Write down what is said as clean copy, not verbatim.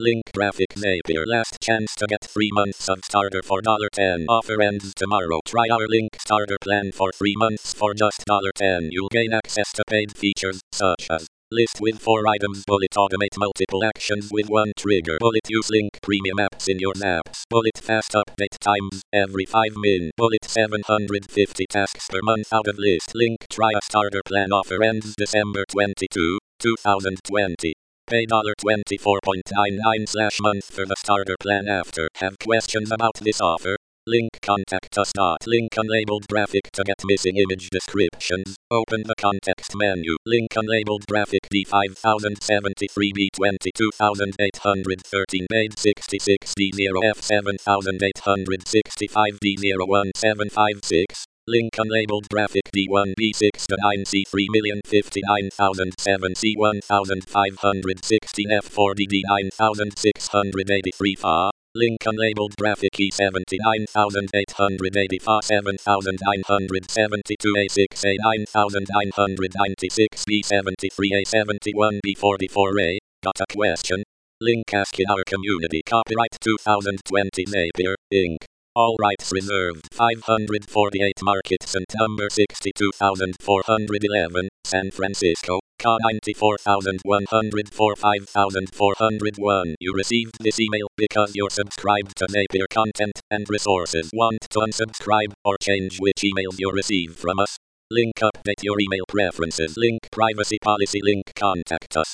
Link graphic Napier. Last chance to get 3 months of starter for $10. Offer ends tomorrow. Try our Link starter plan for 3 months for just $10. You'll gain access to paid features such as list with 4 items, bullet automate multiple actions with 1 trigger, bullet use Link premium apps in your apps, bullet fast update times every 5 min, bullet 750 tasks per month out of list. Link try a starter plan. Offer ends December 22, 2020. Pay $24.99/month for the starter plan after. Have questions about this offer? Link contact us. Link unlabeled graphic to get missing image descriptions. Open the context menu. Link unlabeled graphic D5073 B22813 made 66 D0 F7865 D01756. Link unlabeled graphic D1B6 C3059007 C1516 F40 D9683 FA. Link unlabeled graphic E79884 7972 A6A 9996 B73 A71 B44A. Got a question? Link ask in our community. Copyright 2020 Napier, Inc. All rights reserved. 548 Market September 62411, San Francisco, CA 94104 5401. You received this email because you're subscribed to Napier content and resources. Want to unsubscribe or change which emails you receive from us? Link update your email preferences. Link privacy policy. Link contact us.